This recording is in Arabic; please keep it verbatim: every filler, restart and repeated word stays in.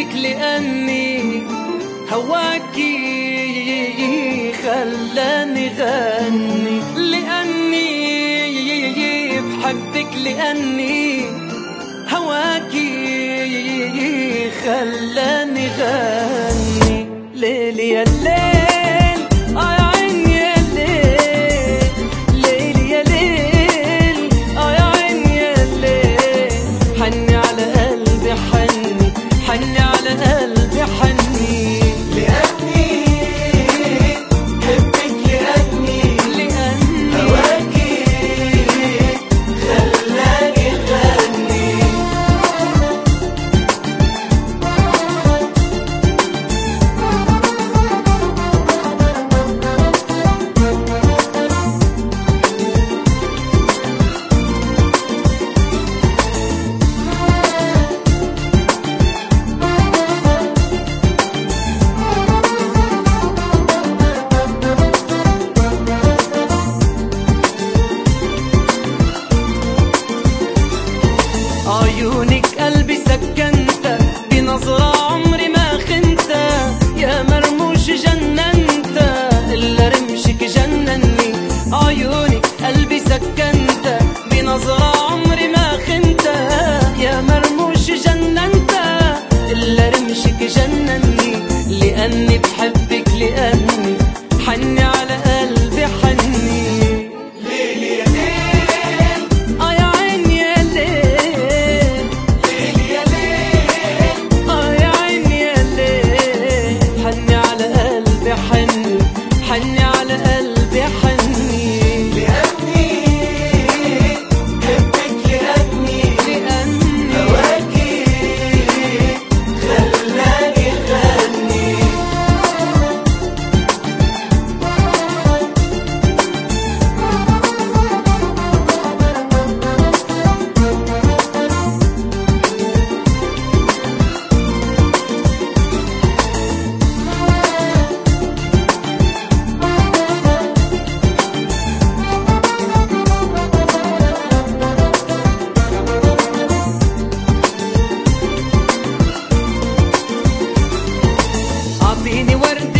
بحبك لأني هواكي خلاني غني، لأني بحبك لأني هواكي خلاني غني. ليل يا الليل آه يا عيني يا الليل، ليل يا ليل آه يا عيني يا الليل، حني على قلبي حني، حني على قلبي حني. لأني بحبك لأني لأني هواكي خلاني غني. عيونك قلبي سكنت بنظرة عمري ما خنت، يا مرموش جننت إلا رمشك جنني. عيونك قلبي سكنت بنظرة عمري ما خنت، يا مرموش جننت إلا رمشك جنني. لأني بحبك لأني حني على قلبي حني. ليل يا ليل آه يا عيني يا ليل، ليل يا ليل آه يا عيني يا ليل، حني على قلبي حني، حني على قلبي حني. لأني بحبك لأني لأني هواكي خلاني غني. أعطيني ورد